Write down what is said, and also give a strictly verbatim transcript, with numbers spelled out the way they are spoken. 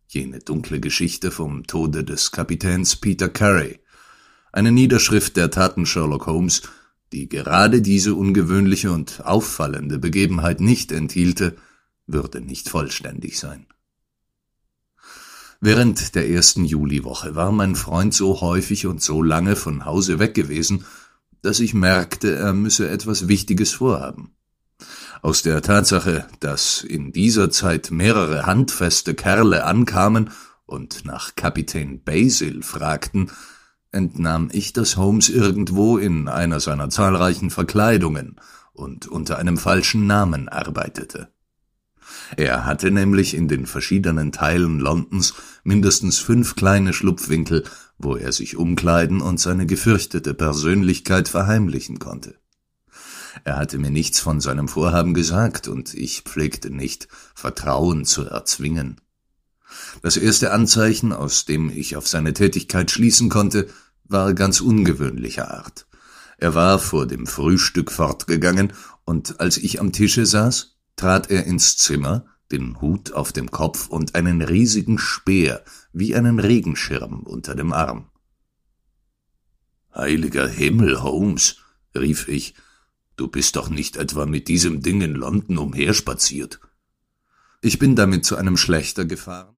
jene dunkle Geschichte vom Tode des Kapitäns Peter Carey, eine Niederschrift der Taten Sherlock Holmes, die gerade diese ungewöhnliche und auffallende Begebenheit nicht enthielte, würde nicht vollständig sein. Während der ersten Juliwoche war mein Freund so häufig und so lange von Hause weg gewesen, dass ich merkte, er müsse etwas Wichtiges vorhaben. Aus der Tatsache, dass in dieser Zeit mehrere handfeste Kerle ankamen und nach Kapitän Basil fragten, entnahm ich, dass Holmes irgendwo in einer seiner zahlreichen Verkleidungen und unter einem falschen Namen arbeitete. Er hatte nämlich in den verschiedenen Teilen Londons mindestens fünf kleine Schlupfwinkel, wo er sich umkleiden und seine gefürchtete Persönlichkeit verheimlichen konnte. Er hatte mir nichts von seinem Vorhaben gesagt, und ich pflegte nicht, Vertrauen zu erzwingen. Das erste Anzeichen, aus dem ich auf seine Tätigkeit schließen konnte, war ganz ungewöhnlicher Art. Er war vor dem Frühstück fortgegangen, und als ich am Tische saß, trat er ins Zimmer, den Hut auf dem Kopf und einen riesigen Speer wie einen Regenschirm unter dem Arm. »Heiliger Himmel, Holmes«, rief ich, »du bist doch nicht etwa mit diesem Ding in London umherspaziert?« »Ich bin damit zu einem Schlächter gefahren.«